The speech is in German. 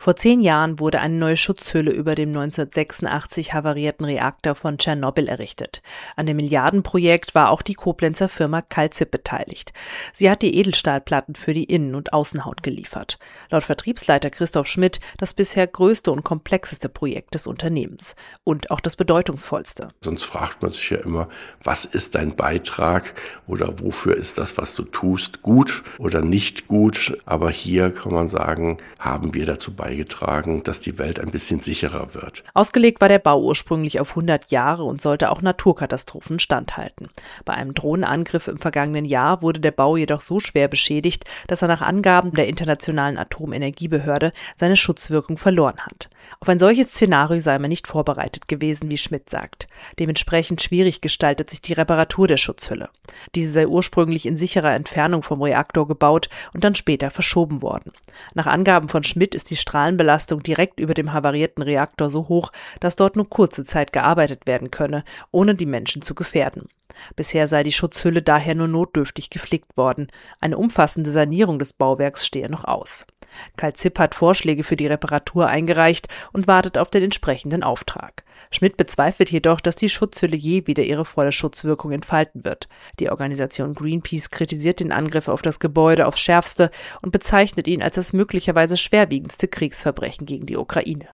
Vor 10 Jahren wurde eine neue Schutzhülle über dem 1986 havarierten Reaktor von Tschernobyl errichtet. An dem Milliardenprojekt war auch die Koblenzer Firma Calzip beteiligt. Sie hat die Edelstahlplatten für die Innen- und Außenhaut geliefert. Laut Vertriebsleiter Christoph Schmidt das bisher größte und komplexeste Projekt des Unternehmens. Und auch das bedeutungsvollste. Sonst fragt man sich ja immer, was ist dein Beitrag oder wofür ist das, was du tust, gut oder nicht gut? Aber hier kann man sagen, haben wir dazu beigetragen, dass die Welt ein bisschen sicherer wird. Ausgelegt war der Bau ursprünglich auf 100 Jahre und sollte auch Naturkatastrophen standhalten. Bei einem Drohnenangriff im vergangenen Jahr wurde der Bau jedoch so schwer beschädigt, dass er nach Angaben der Internationalen Atomenergiebehörde seine Schutzwirkung verloren hat. Auf ein solches Szenario sei man nicht vorbereitet gewesen, wie Schmidt sagt. Dementsprechend schwierig gestaltet sich die Reparatur der Schutzhülle. Diese sei ursprünglich in sicherer Entfernung vom Reaktor gebaut und dann später verschoben worden. Nach Angaben von Schmidt ist die Strahlenbelastung direkt über dem havarierten Reaktor so hoch, dass dort nur kurze Zeit gearbeitet werden könne, ohne die Menschen zu gefährden. Bisher sei die Schutzhülle daher nur notdürftig geflickt worden. Eine umfassende Sanierung des Bauwerks stehe noch aus. Calzip hat Vorschläge für die Reparatur eingereicht und wartet auf den entsprechenden Auftrag. Schmidt bezweifelt jedoch, dass die Schutzhülle je wieder ihre volle Schutzwirkung entfalten wird. Die Organisation Greenpeace kritisiert den Angriff auf das Gebäude aufs Schärfste und bezeichnet ihn als das möglicherweise schwerwiegendste Kriegsverbrechen gegen die Ukraine.